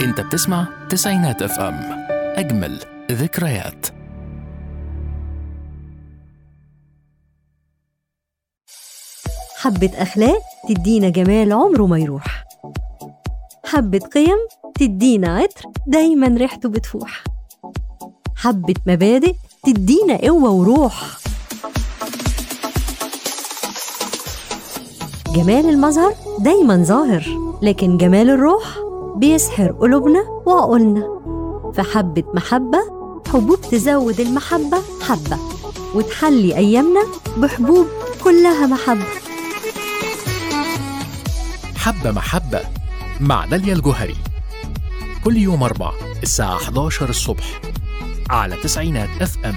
انت بتسمع تسعينات اف ام، اجمل ذكريات. حبة أخلاق تدينا جمال عمره ما يروح، حبة قيم تدينا عطر دايما ريحته بتفوح، حبة مبادئ تدينا قوة وروح. جمال المظهر دايما ظاهر، لكن جمال الروح بيسحر قلوبنا وعقولنا. فحبة محبة، حبوب تزود المحبة حبة، وتحلي أيامنا بحبوب كلها محبة. حبة محبة مع داليا الجوهري، كل يوم 4 الساعة 11 الصبح على تسعينات اف ام.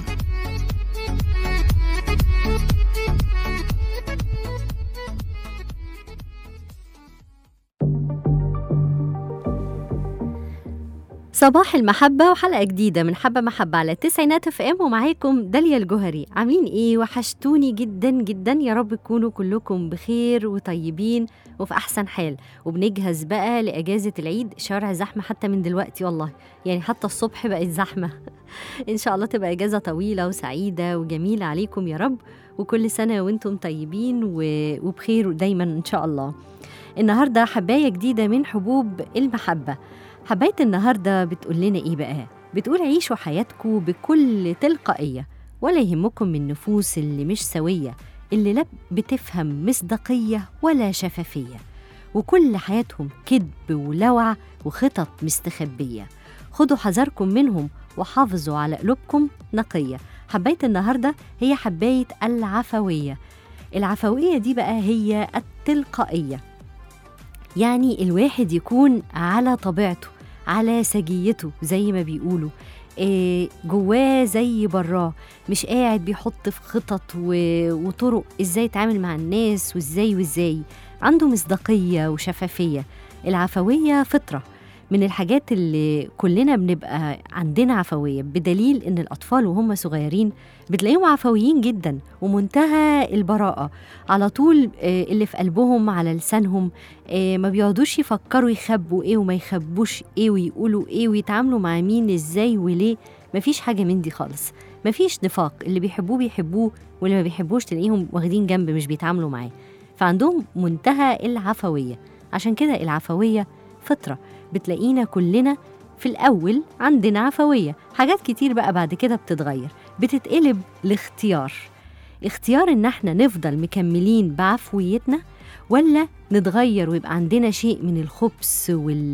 صباح المحبة وحلقة جديدة من حبة محبة على تسعينات اف ام، ومعاكم داليا الجوهري. عاملين ايه؟ وحشتوني جدا جدا، يا رب تكونوا كلكم بخير وطيبين وفي احسن حال. وبنجهز بقى لاجازة العيد، شارع زحمة حتى من دلوقتي والله، يعني حتى الصبح بقت زحمة. ان شاء الله تبقى اجازة طويلة وسعيدة وجميلة عليكم يا رب، وكل سنة وانتم طيبين وبخير دايما ان شاء الله. النهاردة حباية جديدة من حبوب المحبة. حباية النهاردة بتقول لنا إيه بقى؟ بتقول عيشوا حياتكم بكل تلقائية، ولا يهمكم من النفوس اللي مش سوية، اللي لا بتفهم مصداقية ولا شفافية، وكل حياتهم كذب ولوع وخطط مستخبية. خدوا حذركم منهم وحافظوا على قلوبكم نقية. حباية النهاردة هي حباية العفوية. العفوية دي بقى هي التلقائية، يعني الواحد يكون على طبيعته، على سجيته زي ما بيقولوا، جواه زي براه، مش قاعد بيحط في خطط وطرق ازاي يتعامل مع الناس وازاي عنده مصداقية وشفافية. العفوية فطرة من الحاجات اللي كلنا بنبقى عندنا عفوية، بدليل ان الأطفال وهم صغيرين بتلاقيهم عفويين جدا ومنتهى البراءة، على طول اللي في قلبهم على لسانهم، ما بيقعدوش يفكروا يخبوا ايه وما يخبوش ايه ويقولوا ايه ويتعاملوا مع مين ازاي وليه. مفيش حاجة من دي خالص، مفيش نفاق، اللي بيحبوه واللي ما بيحبوش تلاقيهم واخدين جنب مش بيتعاملوا معاه. فعندهم منتهى العفوية. عشان كده العفوية فطرة، بتلاقينا كلنا في الأول عندنا عفوية. حاجات كتير بقى بعد كده بتتغير، بتتقلب لاختيار. اختيار ان احنا نفضل مكملين بعفويتنا، ولا نتغير ويبقى عندنا شيء من الخبث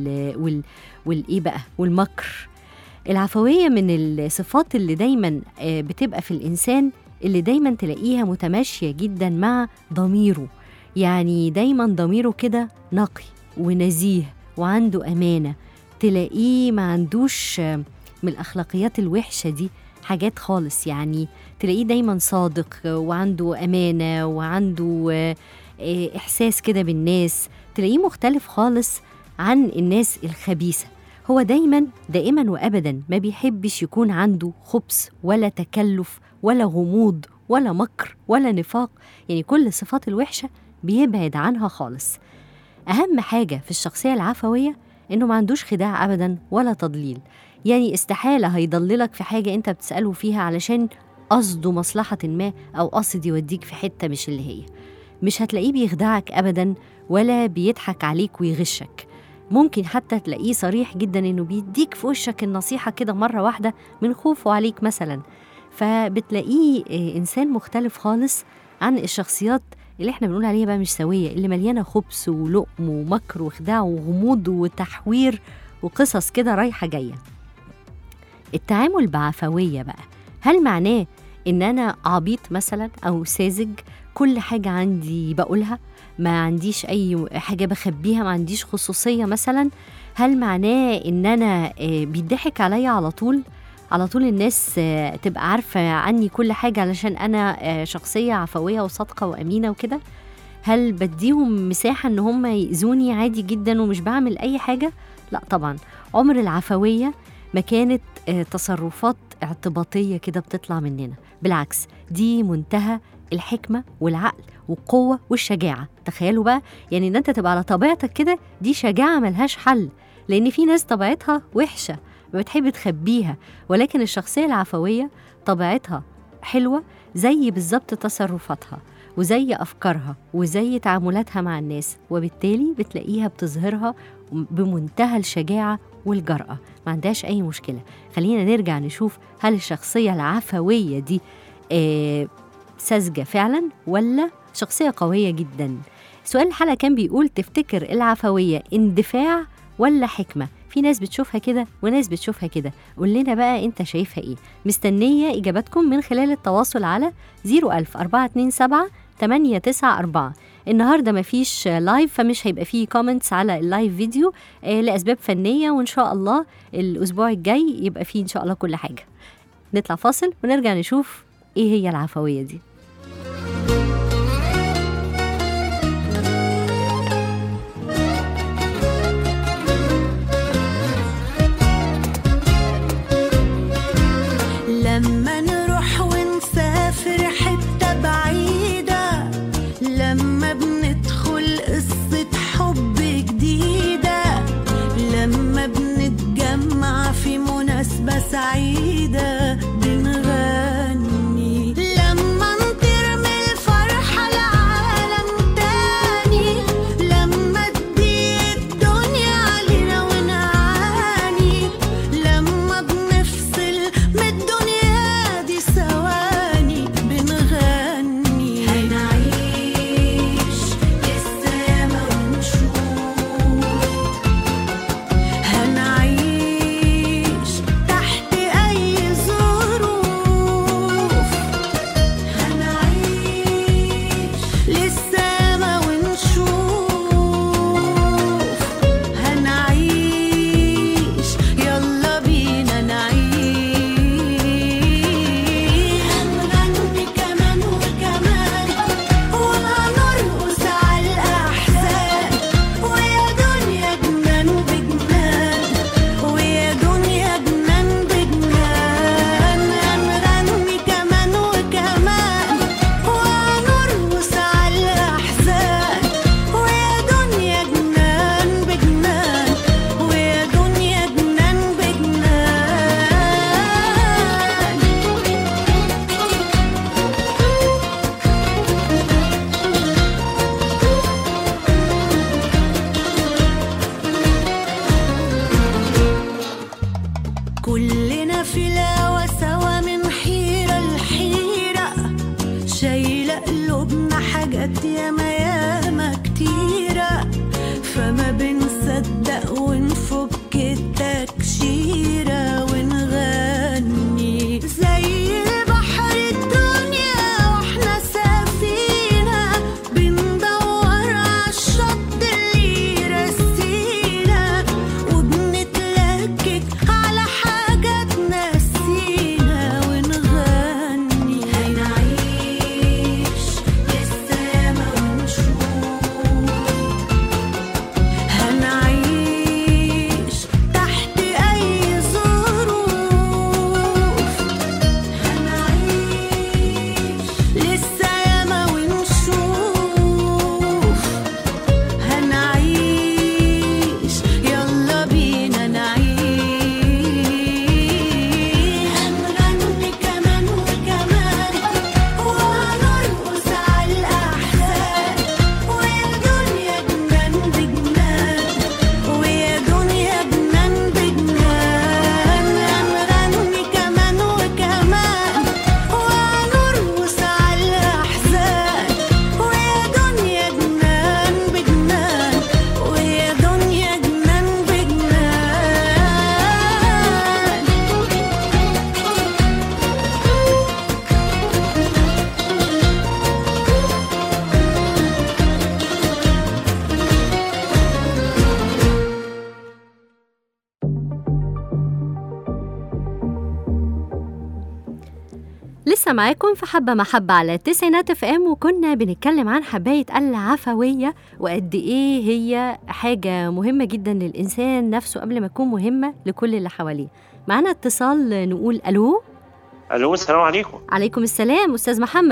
والإيه بقى والمكر. العفوية من الصفات اللي دايما بتبقى في الإنسان، اللي دايما تلاقيها متماشية جدا مع ضميره، يعني دايما ضميره كده نقي ونزيه وعنده أمانة. تلاقيه ما عندوش من الأخلاقيات الوحشة دي حاجات خالص، يعني تلاقيه دايما صادق وعنده أمانة وعنده إحساس كده بالناس. تلاقيه مختلف خالص عن الناس الخبيثة. هو دائما وأبدا ما بيحبش يكون عنده خبث ولا تكلف ولا غموض ولا مكر ولا نفاق، يعني كل الصفات الوحشة بيبعد عنها خالص. أهم حاجة في الشخصية العفوية إنه ما عندوش خداع أبداً ولا تضليل، يعني استحالة هيضللك في حاجة أنت بتسأله فيها علشان قصده مصلحة ما أو قصد يوديك في حتة مش اللي هي. مش هتلاقيه بيخدعك أبداً ولا بيضحك عليك ويغشك. ممكن حتى تلاقيه صريح جداً إنه بيديك في وشك النصيحة كده مرة واحدة من خوفه عليك مثلاً. فبتلاقيه إنسان مختلف خالص عن الشخصيات اللي احنا بنقول عليها بقى مش سوية، اللي مليانة خبث ولقم ومكر وخداع وغموض وتحوير وقصص كده رايحة جاية. التعامل بعفوية بقى، هل معناه ان انا عبيط مثلا او ساذج، كل حاجة عندي بقولها، ما عنديش اي حاجة بخبيها، ما عنديش خصوصية مثلا؟ هل معناه ان انا بيضحك عليا على طول الناس تبقى عارفة عني كل حاجة علشان أنا شخصية عفوية وصادقة وأمينة وكده؟ هل بديهم مساحة إن هم يأذوني عادي جدا ومش بعمل أي حاجة؟ لا طبعا، عمر العفوية ما كانت تصرفات اعتباطية كده بتطلع مننا، بالعكس دي منتهى الحكمة والعقل والقوة والشجاعة. تخيلوا بقى، يعني إن أنت تبقى على طبيعتك كده، دي شجاعة ملهاش حل. لأن في ناس طبيعتها وحشة بتحب تخبيها، ولكن الشخصية العفوية طبيعتها حلوة زي بالظبط تصرفاتها وزي أفكارها وزي تعاملاتها مع الناس، وبالتالي بتلاقيها بتظهرها بمنتهى الشجاعة والجرأة، ما عندهاش أي مشكلة. خلينا نرجع نشوف هل الشخصية العفوية دي ساذجة فعلا ولا شخصية قوية جدا؟ سؤال الحلقة كان بيقول تفتكر العفوية اندفاع ولا حكمة؟ في ناس بتشوفها كده وناس بتشوفها كده، قول لنا بقى انت شايفها ايه. مستنية اجاباتكم من خلال التواصل على 00427 النهاردة مفيش لايف، فمش هيبقى فيه كومنتس على اللايف فيديو لأسباب فنية، وإن شاء الله الأسبوع الجاي يبقى فيه إن شاء الله كل حاجة. نطلع فاصل ونرجع نشوف ايه هي العفوية دي. لما نروح ونسافر حتة بعيدة، لما بندخل قصة حب جديدة، لما بنتجمع في مناسبة سعيدة بنغني، لما نطير من الفرحة لعالم تاني، لما تضيق الدنيا علينا ونعاني، لما بنفصل من الدنيا دي ثواني بنغني، هنعيش للسما ونشوف، هنعيش تحت أي ظروف، هنعيش للسما ونشوف، هنعيش يلا بينا نعيش، هنغني كمان وكمان وهنرقص على الأحزان، ويا دنيا جنان بجنان، ويا دنيا جنان بجنان، هنغني كمان وكمان وهنرقص على الأحزان، ويا دنيا جنان بجنان، ويا دنيا جنان بجنان. كلنا في الهوا سوا من حيرة لحيرة، شايلة قلوبنا حاجات ياما ياما كتيرة، فما بنصدق ونفك التكشيرة ونغني زي البحر الدنيا واحنا سفينة، بندور عالشط اللي يرسينا، وبنتلكك على حاجة تنسينا ونغني، هنعيش للسما ونشوف، هنعيش تحت أي ظروف، هنعيش للسما ونشوف، هنعيش يلا بينا نعيش، هنغني كمان وكمان وهنرقص على الأحزان، ويا دنيا جنان بجنان، ويا دنيا جنان بجنان، هنغني كمان وكمان وهنرقص على الأحزان، ويا دنيا جنان بجنان، ويا دنيا جنان بجنان. لسه معاكم في حبة محبة على التسعينات FM، وكنا بنتكلم عن حباية العفوية وقد ايه هي حاجة مهمة جدا للإنسان نفسه قبل ما تكون مهمة لكل اللي حواليه. معانا اتصال، نقول ألو. الو، السلام عليكم. عليكم السلام أستاذ محمد.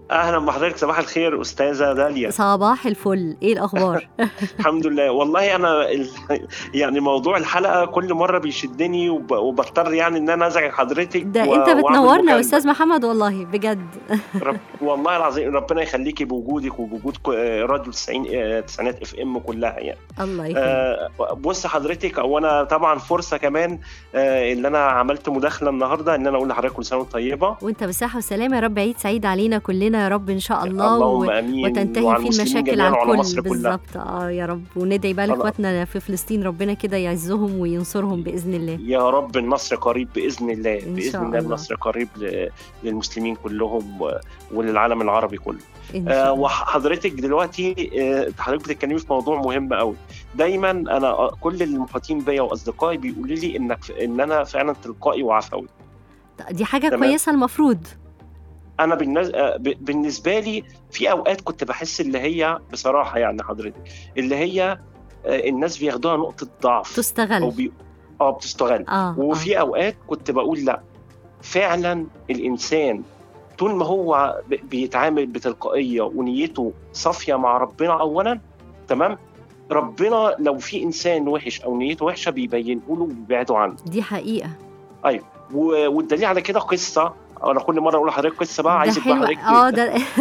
اهلا بحضرتك، صباح الخير استاذه داليا. صباح الفل، ايه الاخبار؟ الحمد لله. والله انا يعني موضوع الحلقه كل مره بيشدني وبضطر يعني ان انا ازعج حضرتك ده انت واعمل بتنورنا يا مكالمة. استاذ محمد والله بجد. والله العظيم ربنا يخليكي بوجودك وبوجود راديو 90 تسعينات اف ام كلها يعني. الله يخليك. بص حضرتك، وانا طبعا فرصه كمان ان انا عملت مداخله النهارده ان انا اقول لحضرتك كل سنه وانت طيبه وانت بصحه وسلامه يا رب، عيد سعيد علينا كلنا يا رب ان شاء الله. اللهم امين. وتنتهي وعلى في المسلمين المشاكل جميعاً على وعلى الكل مصر كلها. بالظبط. يا رب، وندعي بقى لاخواتنا في فلسطين ربنا كده يعزهم وينصرهم باذن الله. يا رب النصر قريب باذن الله، إن باذن شاء الله الله. النصر قريب للمسلمين كلهم وللعالم العربي كله. إن شاء الله. وحضرتك دلوقتي حضرتك بتتكلمي في موضوع مهم قوي. دايما انا كل المحيطين بيا واصدقائي بيقولوا لي ان انا فعلا تلقائي وعفوي. دي حاجه تمام. كويسه المفروض. انا بالنسبه لي في اوقات كنت بحس اللي هي بصراحه يعني حضرتك اللي هي الناس بياخدوها نقطه ضعف تستغل او بتستغل. وفي اوقات كنت بقول لا، فعلا الانسان طول ما هو بيتعامل بتلقائيه ونيته صافيه مع ربنا اولا، تمام، ربنا لو في انسان وحش او نيته وحشه بيبينه له وبيبعده عنه. دي حقيقه. ايوه، والدليل على كده قصه. انا كل مره اقول لحضرتك قصه بقى، عايزك ده بقى حلوه.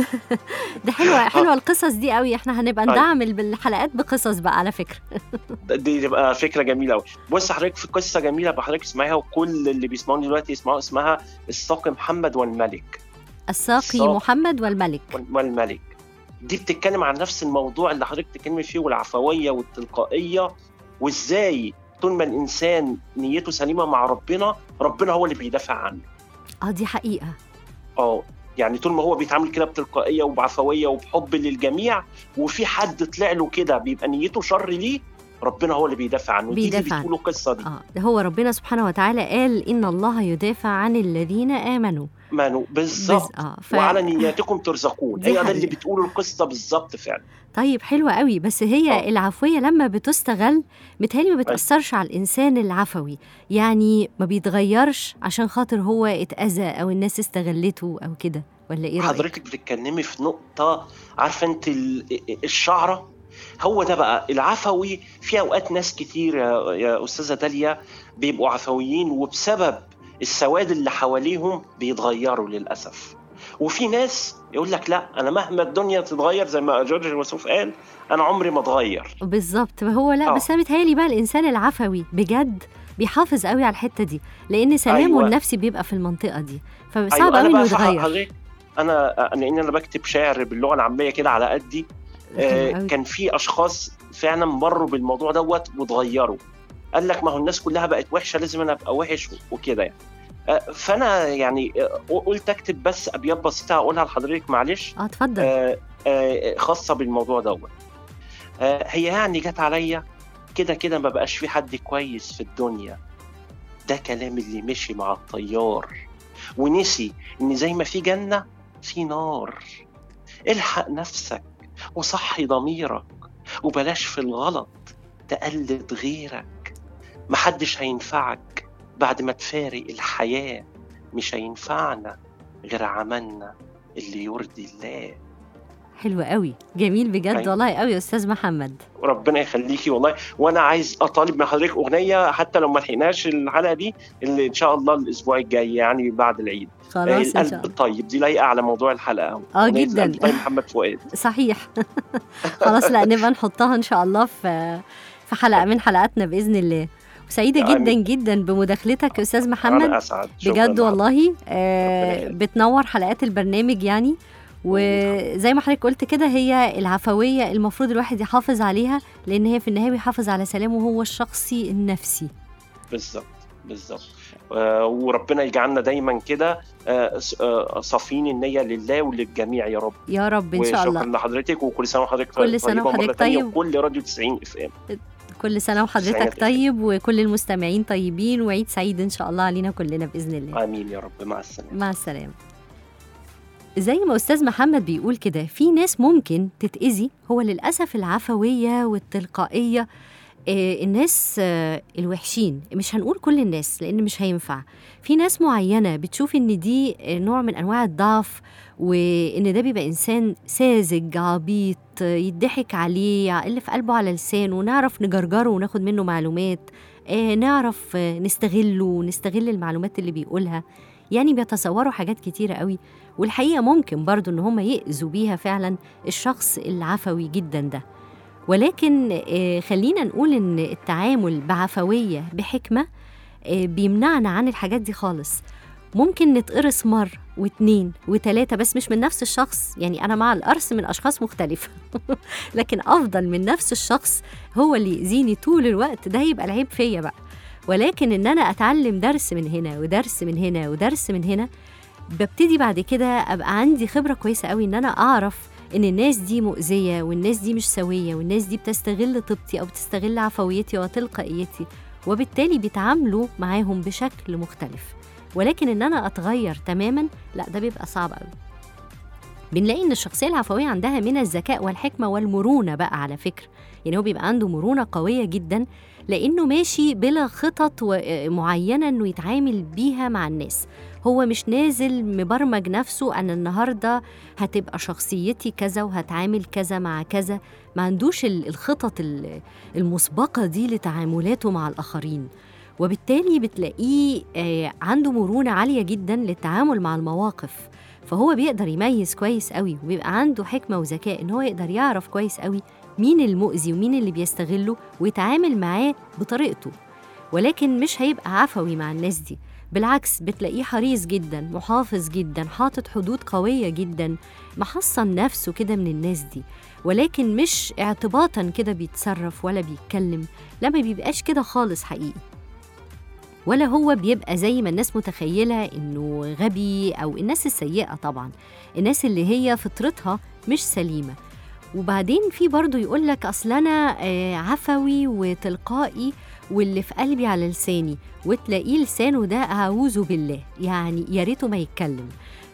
ده حلوه القصص دي قوي. احنا هنبقى ندعم بالحلقات بقصص بقى على فكره. دي تبقى فكره جميله قوي. بص حضرتك، في قصه جميله بحضرتك اسمعيها وكل اللي بيسمعوني دلوقتي يسمعوا. اسمها الساقي محمد والملك. الساقي محمد والملك. دي بتتكلم عن نفس الموضوع اللي حضرتك بتتكلمي فيه، والعفويه والتلقائيه، وازاي طول ما الانسان نيته سليمه مع ربنا هو اللي بيدافع عنه. دي حقيقه. يعني طول ما هو بيتعامل كده بتلقائيه وبعفويه وبحب للجميع، وفي حد طلع له كده بيبقى نيته شر ليه، ربنا هو اللي بيدافع عنه. دي اللي بتقوله القصه دي. هو ربنا سبحانه وتعالى قال ان الله يدافع عن الذين امنوا بالظبط. وعلى نياتكم ترزقون. هي ده اللي بتقوله القصه بالظبط فعلا. طيب حلوة قوي. بس هي العفوية لما بتستغل متهيألي ما بتأثرش على الإنسان العفوي، يعني ما بيتغيرش عشان خاطر هو اتأذى أو الناس استغلته أو كده، ولا إيه رأيك؟ حضرتك بتتكلمي في نقطة، عارفة أنت الشعرة، هو ده بقى العفوي. في أوقات ناس كتير يا أستاذة داليا بيبقوا عفويين وبسبب السواد اللي حواليهم بيتغيروا للأسف. وفي ناس يقول لك لا، أنا مهما الدنيا تتغير زي ما جورج المسوف قال أنا عمري ما اتغير. بالظبط. هو لا بس أنا متهيألي بقى الإنسان العفوي بجد بيحافظ قوي على الحتة دي، لأن سلامه النفسي بيبقى في المنطقة دي، فصعب قوي إنه يتغير. لأن أنا بكتب شعر باللغة العامية كده على قدي. كان في أشخاص فعلا مروا بالموضوع دوت وتغيروا. قال لك ما هو الناس كلها بقت وحشة، لازم أنا أبقى وحش وكده يعني. فأنا يعني قلت أكتب بس أبيات بسيطة أقولها لحضرتك، معلش. اتفضل. خاصة بالموضوع دوت. هي يعني جت عليا كده ما بقاش في حد كويس في الدنيا، ده كلام اللي مشي مع الطيار ونسي إن زي ما في جنة في نار. الحق نفسك وصحي ضميرك، وبلاش في الغلط تقلد غيرك. محدش هينفعك بعد ما تفارق الحياة، مش هينفعنا غير عملنا اللي يرضي الله. حلو قوي، جميل بجد. والله قوي يا أستاذ محمد، ربنا يخليكي والله. وانا عايز اطالب من حضرتك اغنيه حتى لو ما لحقناش الحلقه دي، اللي ان شاء الله الاسبوع الجاي يعني بعد العيد. خلاص القلب الطيب دي لايقه على موضوع الحلقه. جدا. القلب الطيب محمد فؤاد. صحيح. خلاص، لا نبقى نحطها ان شاء الله في حلقه من حلقاتنا باذن الله. وسعيده جدا جدا بمداخلتك يا استاذ محمد. انا اسعد بجد والله. بتنور حلقات البرنامج يعني. وزي ما حضرتك قلت كده، هي العفويه المفروض الواحد يحافظ عليها، لان هي في النهايه بيحافظ على سلامه هو الشخصي النفسي. بالظبط. وربنا يجعلنا دايما كده صافين النية لله وللجميع يا رب. يا رب ان شاء الله. وشكرا لحضرتك، وكل سنه وحضرتك طيب. كل سنه وحضرتك طيب. وكل راديو 90 اف ام. كل سنه وحضرتك طيب، وكل المستمعين طيبين، وعيد سعيد ان شاء الله علينا كلنا باذن الله. امين يا رب. مع السلامه. مع السلامه. زي ما أستاذ محمد بيقول كده، في ناس ممكن تتأذي. هو للأسف العفوية والتلقائية الناس الوحشين، مش هنقول كل الناس لأن مش هينفع. في ناس معينة بتشوف إن دي نوع من أنواع الضعف وإن ده بيبقى إنسان ساذج عبيط يضحك عليه اللي في قلبه على لسانه، ونعرف نجرجره وناخد منه معلومات، نعرف نستغله ونستغل المعلومات اللي بيقولها. يعني بيتصوروا حاجات كتيرة قوي، والحقيقة ممكن برضو إن هم يأذوا بيها فعلا الشخص العفوي جدا ده. ولكن خلينا نقول إن التعامل بعفوية بحكمة بيمنعنا عن الحاجات دي خالص. ممكن نتقرص مرة واتنين وتلاتة بس مش من نفس الشخص، يعني أنا مع القرص من أشخاص مختلفة لكن أفضل من نفس الشخص هو اللي يأذيني طول الوقت، ده يبقى العيب فيا بقى. ولكن إن أنا أتعلم درس من هنا ودرس من هنا ودرس من هنا، ببتدي بعد كده أبقى عندي خبرة كويسة قوي إن أنا أعرف إن الناس دي مؤذية والناس دي مش سوية والناس دي بتستغل طيبتي أو بتستغل عفويتي وتلقائيتي، وبالتالي بيتعاملوا معاهم بشكل مختلف. ولكن إن أنا أتغير تماماً لا، ده بيبقى صعب قوي. بنلاقي إن الشخصية العفوية عندها من الذكاء والحكمة والمرونة بقى على فكرة، يعني هو بيبقى عنده مرونة قوية جداً لأنه ماشي بلا خطط معينة إنه يتعامل بيها مع الناس. هو مش نازل مبرمج نفسه أنا النهاردة هتبقى شخصيتي كذا وهتعامل كذا مع كذا، ما عندوش الخطط المسبقة دي لتعاملاته مع الآخرين. وبالتالي بتلاقيه عنده مرونة عالية جدا للتعامل مع المواقف، فهو بيقدر يميز كويس قوي، وبيبقى عنده حكمة وذكاء إن هو يقدر يعرف كويس قوي مين المؤذي ومين اللي بيستغله ويتعامل معاه بطريقته. ولكن مش هيبقى عفوي مع الناس دي، بالعكس بتلاقيه حريص جدا، محافظ جدا، حاطط حدود قوية جدا، محصن نفسه كده من الناس دي. ولكن مش اعتباطا كده بيتصرف ولا بيتكلم، لا ما بيبقاش كده خالص حقيقي. ولا هو بيبقى زي ما الناس متخيلة إنه غبي أو الناس السيئة، طبعا الناس اللي هي فطرتها مش سليمة. وبعدين في برضو يقولك أصل أنا عفوي وتلقائي واللي في قلبي على لساني، وتلاقيه لسانه ده أعوذ بالله، يعني يا ريته ما يتكلم.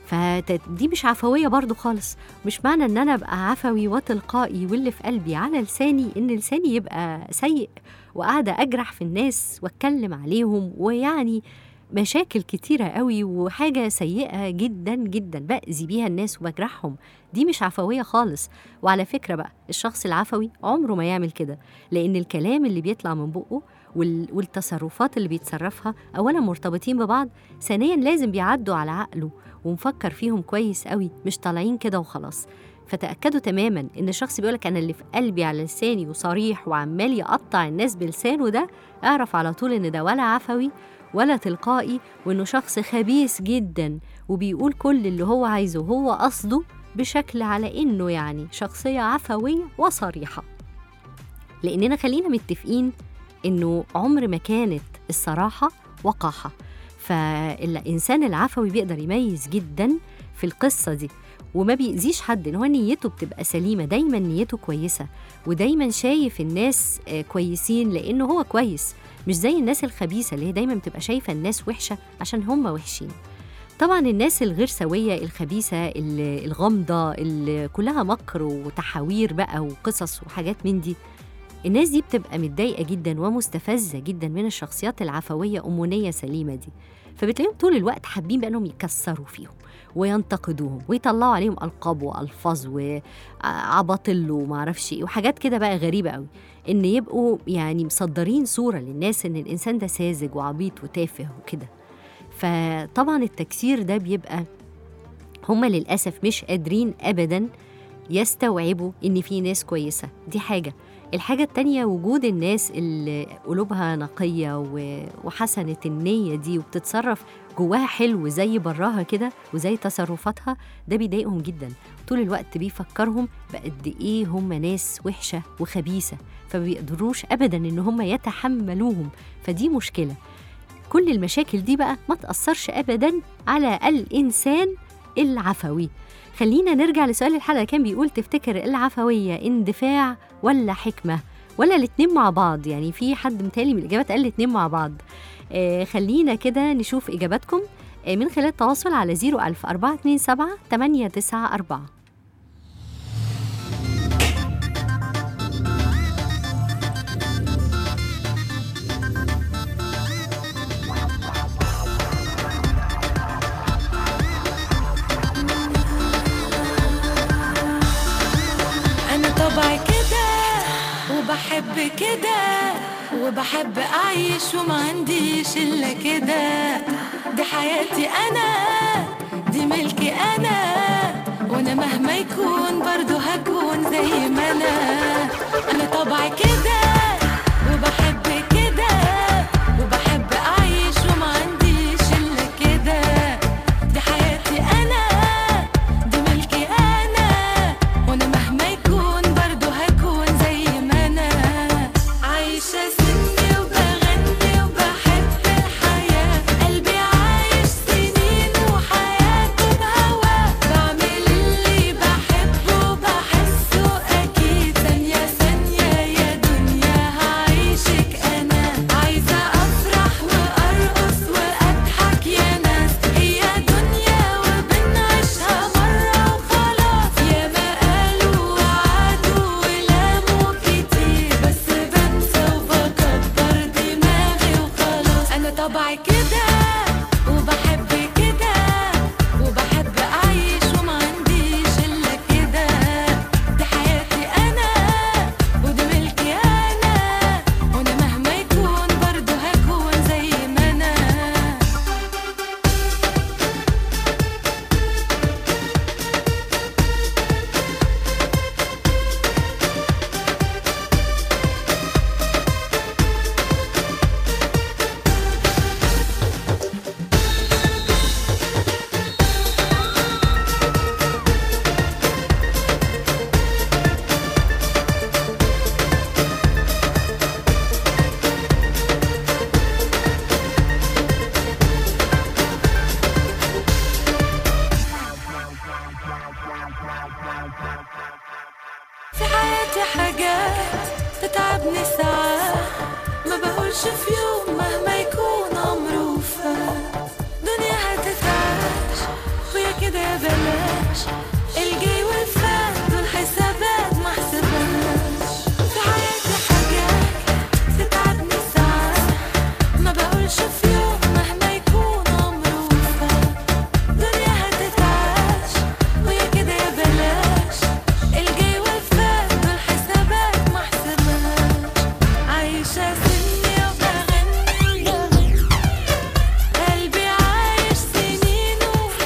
فدي مش عفوية برضو خالص. مش معنى ان انا ابقى عفوي وتلقائي واللي في قلبي على لساني ان لساني يبقى سيء وقاعدة اجرح في الناس واتكلم عليهم، ويعني مشاكل كتيرة قوي وحاجة سيئة جدا جدا بأذي بيها الناس وبجرحهم. دي مش عفوية خالص. وعلى فكرة بقى الشخص العفوي عمره ما يعمل كده، لأن الكلام اللي بيطلع من بقه والتصرفات اللي بيتصرفها أولا مرتبطين ببعض، ثانيا لازم بيعدوا على عقله ومفكر فيهم كويس قوي، مش طالعين كده وخلاص. فتأكدوا تماما إن الشخص بيقولك أنا اللي في قلبي على لساني وصريح وعمال يقطع الناس بلسانه، ده اعرف على طول إن ده ولا عفوي ولا تلقائي، وإنه شخص خبيث جدا وبيقول كل اللي هو عايزه هو قصده بشكل على إنه يعني شخصية عفوية وصريحة. لأننا خلينا متفقين إنه عمر ما كانت الصراحة وقاحة، فالإنسان العفوي بيقدر يميز جدا في القصة دي وما بيأذيش حد، إن هو نيته بتبقى سليمة، دايما نيته كويسة ودايما شايف الناس كويسين لأنه هو كويس، مش زي الناس الخبيثة اللي هي دايما بتبقى شايفة الناس وحشة عشان هم وحشين. طبعا الناس الغير سوية الخبيثة الغامضة اللي كلها مكر وتحاوير بقى وقصص وحاجات من دي، الناس دي بتبقى متضايقة جدا ومستفزة جدا من الشخصيات العفوية أمونية سليمة دي، فبتلاقيهم طول الوقت حابين بأنهم يكسروا فيهم وينتقدوهم ويطلعوا عليهم ألقاب وألفاظ وعباطل ومعرفش إيه وحاجات كده بقى غريبة قوي، إن يبقوا يعني مصدرين صورة للناس إن الإنسان ده ساذج وعبيط وتافه وكده. فطبعا التكسير ده بيبقى هم للأسف مش قادرين أبدا يستوعبوا إن في ناس كويسة، دي حاجة. الحاجة التانية وجود الناس اللي قلوبها نقية وحسنة النية دي وبتتصرف جواها حلو زي براها كده وزي تصرفاتها، ده بيضايقهم جدا، طول الوقت بيفكرهم بقد إيه هم ناس وحشة وخبيثة، فبيقدروش أبدا إن هم يتحملوهم، فدي مشكلة. كل المشاكل دي بقى ما تأثرش أبدا على الإنسان العفوي. خلينا نرجع لسؤال الحلقة، كان بيقول تفتكر العفوية اندفاع ولا حكمة ولا الاتنين مع بعض؟ يعني في حد متالي من الإجابات قال الاتنين مع بعض. خلينا كده نشوف إجاباتكم من خلال التواصل على 01427 894. بحب كده وبحب أعيش وما عنديش إلا كده. دي حياتي أنا، دي ملكي أنا، وأنا مهما يكون برضو هكون زي ما أنا طبعي كده وبحب كده وبحب أعيش وما عنديش إلا كده. دي حياتي أنا، دي ملكي أنا، وأنا مهما يكون برضو هكون زي ما أنا عايشة سني وبغني وبحب الحياة. قلبي عايش سنين وحياته بهواه، بعمل اللي بحبه وبحسه أكيد. ثانية ثانية يا دنيا هعيشك أنا، عايزة أفرح وأرقص وأضحك يا ناس. هي دنيا وبنعيشها مرة وخلاص، يا ما قالوا وعدوا ولاموا كتير، بس بنسى وبكبر دماغي وخلاص. أنا طبعي كده وبحب كده وبحب أعيش وما عنديش إلا كده. دي حياتي أنا ودي ملكي أنا، وأنا مهما يكون برضو هكون زي ما أنا. في حياتي حاجات تتعبني ساعات، ما بقولش في يوم مهما يكون عمره فات. دنيا هتتعاش ويا كده يا بلاش، الجاي والفات دول حسابات ما حسبهاش. في حياتي حاجات تتعبني ساعات، ما بقولش في يوم مهما يكون عمره فات. دنيا هتتعاش ويا كده يا بلاش، الجاي والفات دول حسابات ما حسبهاش. عايشة سني وبغني، قلبي عايش سنين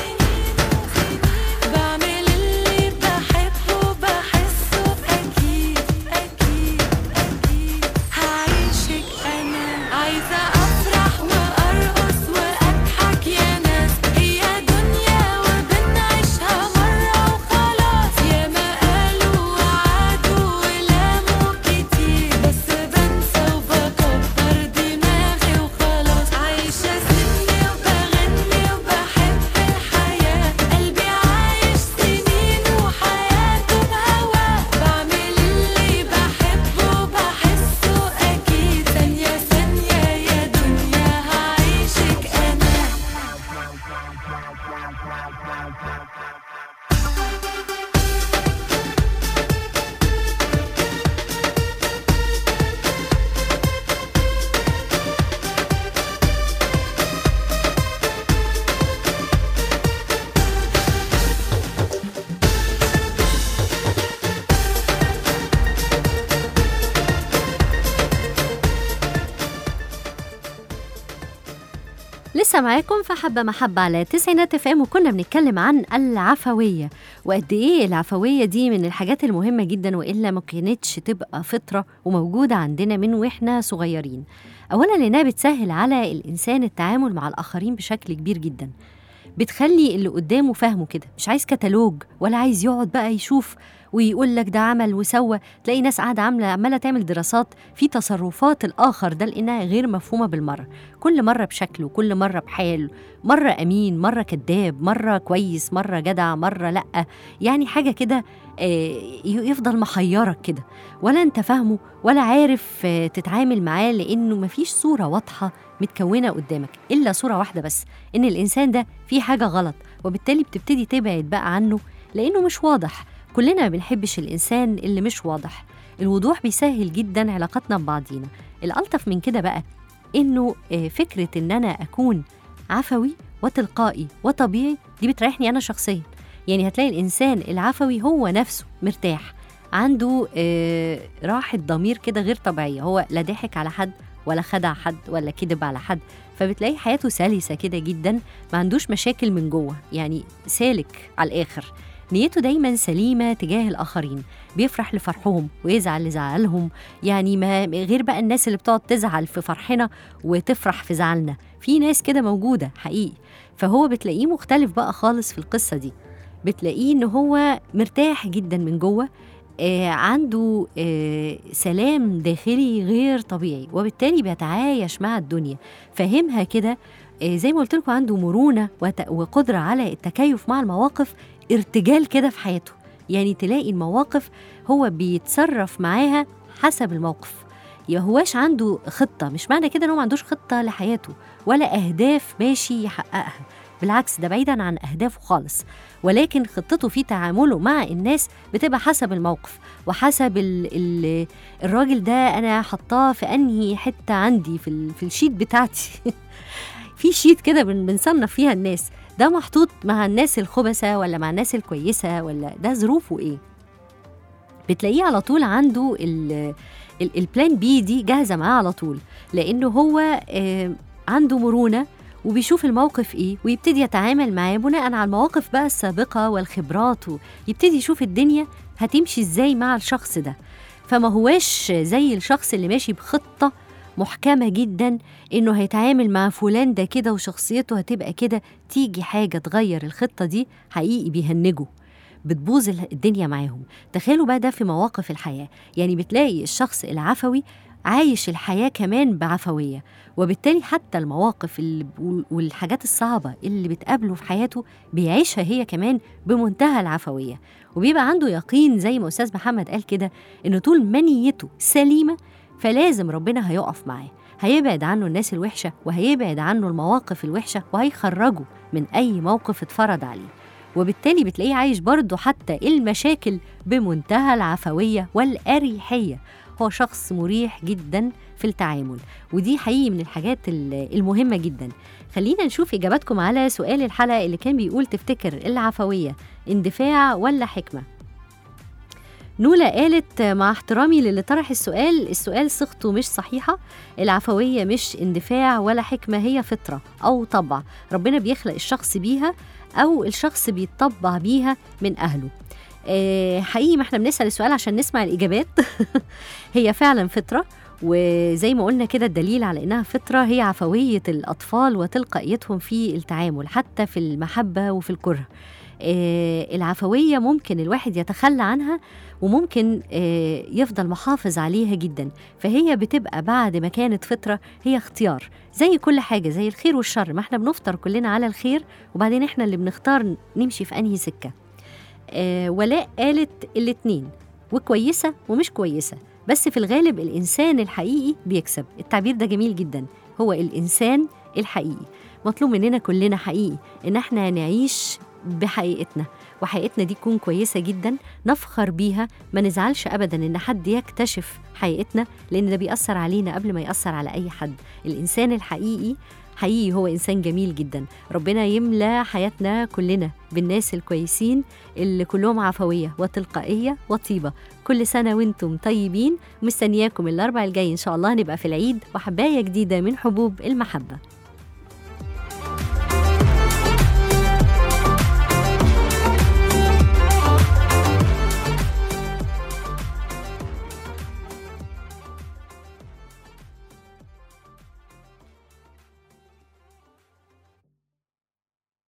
بعمل اللي بحبه وبحسه أكيد أكيد أكيد هعيشك أنا، عايزة أفرح وأرقص وأضحك يا ناس. هي دنيا وبنعيشها مرة وخلاص، يا ما قالوا وعدوا ولاموا كتير، بس بنسى وبكبر دماغي وخلاص. عايشة سني وبغني وبحب الحياة، قلبي عايش سنين وحياته بهواه، بعمل اللي بحبه وبحسه أكيد. ثانية ثانية يا دنيا هعيشك أنا. لسه معاكم في حبة محبة على تسعينات اف ام، وكنا بنتكلم عن العفوية وقد ايه العفوية دي من الحاجات المهمة جدا، وإلا ما كانتش تبقى فطرة وموجودة عندنا من واحنا صغيرين. أولا لأنها بتسهل على الإنسان التعامل مع الآخرين بشكل كبير جدا، بتخلي اللي قدامه فاهمه كده، مش عايز كتالوج ولا عايز يقعد بقى يشوف ويقول لك ده عمل وسوى. تلاقي ناس قاعدة عمالة تعمل دراسات في تصرفات الآخر ده لأنها غير مفهومة بالمرة، كل مرة بشكله، كل مرة بحاله، مرة أمين، مرة كذاب، مرة كويس، مرة جدع، مرة لأ. يعني حاجة كده يفضل محيرك كده، ولا أنت فاهمه ولا عارف تتعامل معاه، لأنه مفيش صورة واضحة متكونة قدامك إلا صورة واحدة بس، إن الإنسان ده فيه حاجة غلط، وبالتالي بتبتدي تبعد بقى عنه لأنه مش واضح. كلنا ما بنحبش الإنسان اللي مش واضح، الوضوح بيسهل جدا علاقتنا ببعضينا. الألطف من كده بقى إنه فكرة إن أنا أكون عفوي وتلقائي وطبيعي دي بتريحني أنا شخصيا. يعني هتلاقي الإنسان العفوي هو نفسه مرتاح، عنده راحة ضمير كده غير طبيعية، هو لا ضحك على حد ولا خدع حد ولا كذب على حد، فبتلاقي حياته سلسة كده جدا، ما عندوش مشاكل من جوه، يعني سالك على الآخر، نيته دايما سليمة تجاه الآخرين، بيفرح لفرحهم ويزعل لزعلهم، يعني ما غير بقى الناس اللي بتقعد تزعل في فرحنا وتفرح في زعلنا، في ناس كده موجودة حقيقي. فهو بتلاقيه مختلف بقى خالص في القصة دي، بتلاقيه إن هو مرتاح جدا من جوه، عنده سلام داخلي غير طبيعي، وبالتالي بيتعايش مع الدنيا، فهمها كده. زي ما قلت لكم عنده مرونة وقدرة على التكيف مع المواقف، ارتجال كده في حياته، يعني تلاقي المواقف هو بيتصرف معاها حسب الموقف، هواش عنده خطة. مش معنى كده انه ما عندوش خطة لحياته ولا أهداف ماشي يحققها، بالعكس ده بعيدا عن أهدافه خالص، ولكن خطته في تعامله مع الناس بتبقى حسب الموقف وحسب الراجل ده أنا حطاه في أنهي حتة عندي في الشيت بتاعتي في شيت كده بنصنف فيها الناس، ده محطوط مع الناس الخبثة ولا مع الناس الكويسة، ولا ده ظروفه إيه. بتلاقيه على طول عنده البلان بي دي جاهزة معاه على طول، لأنه هو عنده مرونة وبيشوف الموقف إيه ويبتدي يتعامل معاه بناء على المواقف بقى السابقة والخبرات، ويبتدي يشوف الدنيا هتمشي إزاي مع الشخص ده. فما هواش زي الشخص اللي ماشي بخطة محكمة جدا إنه هيتعامل مع فلان ده كده وشخصيته هتبقى كده، تيجي حاجة تغير الخطة دي حقيقي بيهنجوا، بتبوظ الدنيا معاهم. تخيلوا بقى ده في مواقف الحياة، يعني بتلاقي الشخص العفوي عايش الحياة كمان بعفوية، وبالتالي حتى المواقف والحاجات الصعبة اللي بتقابله في حياته بيعيشها هي كمان بمنتهى العفوية، وبيبقى عنده يقين زي ما أستاذ محمد قال كده إنه طول ما نيته سليمة فلازم ربنا هيقف معاه، هيبعد عنه الناس الوحشة وهيبعد عنه المواقف الوحشة وهيخرجه من أي موقف اتفرض عليه، وبالتالي بتلاقيه عايش برضه حتى المشاكل بمنتهى العفوية والأريحية. هو شخص مريح جدا في التعامل، ودي حقيقي من الحاجات المهمة جدا. خلينا نشوف إجاباتكم على سؤال الحلقة اللي كان بيقول تفتكر العفوية اندفاع ولا حكمة؟ نولا قالت مع احترامي للي طرح السؤال صيغته مش صحيحة، العفوية مش اندفاع ولا حكمة، هي فطرة أو طبع ربنا بيخلق الشخص بيها أو الشخص بيتطبع بيها من أهله. حقيقي ما احنا بنسأل السؤال عشان نسمع الإجابات هي فعلا فطرة، وزي ما قلنا كده الدليل على إنها فطرة هي عفوية الأطفال وتلقائيتهم في التعامل حتى في المحبة وفي الكره. العفوية ممكن الواحد يتخلى عنها وممكن يفضل محافظ عليها جدا، فهي بتبقى بعد ما كانت فطرة هي اختيار زي كل حاجة، زي الخير والشر، ما احنا بنفطر كلنا على الخير وبعدين احنا اللي بنختار نمشي في أنهي سكة. ولاء قالت الاتنين وكويسة ومش كويسة، بس في الغالب الإنسان الحقيقي بيكسب. التعبير ده جميل جدا، هو الإنسان الحقيقي مطلوب مننا كلنا حقيقي إن احنا نعيش بحقيقتنا، وحقيقتنا دي تكون كويسة جدا نفخر بيها، ما نزعلش أبدا إن حد يكتشف حقيقتنا، لأن ده بيأثر علينا قبل ما يأثر على أي حد. الإنسان الحقيقي حقيقي هو إنسان جميل جدا، ربنا يملى حياتنا كلنا بالناس الكويسين اللي كلهم عفوية وتلقائية وطيبة. كل سنة وانتم طيبين، مستنياكم الأربع الجاي إن شاء الله نبقى في العيد وحباية جديدة من حبوب المحبة.